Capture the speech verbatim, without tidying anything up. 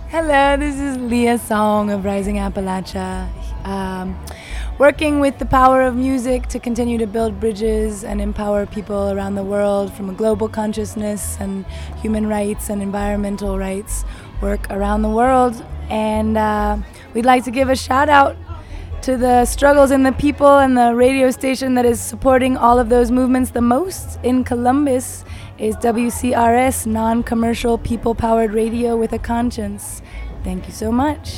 Hello, this is Leah Song of Rising Appalachia. Um, working with the power of music to continue to build bridges and empower people around the world from a global consciousness and human rights and environmental rights work around the world. And uh, we'd like to give a shout out to the struggles and the people and the radio station that is supporting all of those movements the most in Columbus is W C R S, non-commercial people-powered radio with a conscience. Thank you so much.